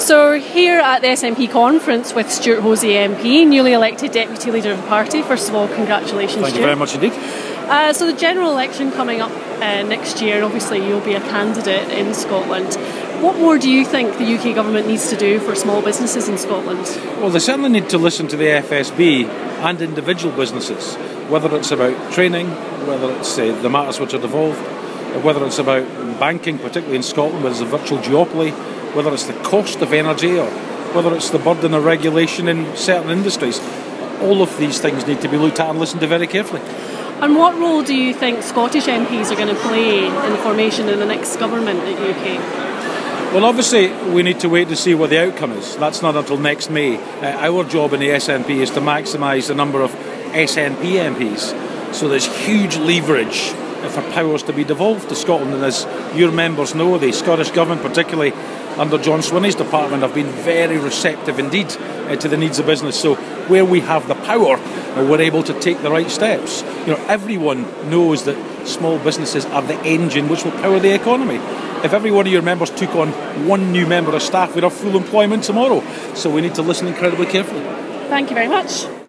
So we're here at the SNP conference with Stuart Hosey MP, newly elected Deputy Leader of the party. First of all, congratulations, Thank Stuart. you very much indeed. So the general election coming up next year, and obviously you'll be a candidate in Scotland. What more do you think the UK government needs to do for small businesses in Scotland? Well, they certainly need to listen to the FSB and individual businesses, whether it's about training, whether it's the matters which are devolved, whether it's about banking, particularly in Scotland, where there's a virtual duopoly, whether it's the cost of energy or whether it's the burden of regulation in certain industries. All of these things need to be looked at and listened to very carefully. And what role do you think Scottish MPs are going to play in the formation of the next government in the UK? Well, obviously, we need to wait to see what the outcome is. That's not until next May. Our job in the SNP is to maximise the number of SNP MPs. So there's huge leverage for powers to be devolved to Scotland. And as your members know, the Scottish Government, particularly under John Swinney's department, have been very receptive indeed to the needs of business. So where we have the power, we're able to take the right steps. Everyone knows that small businesses are the engine which will power the economy. If every one of your members took on one new member of staff, we'd have full employment tomorrow. So we need to listen incredibly carefully. Thank you very much.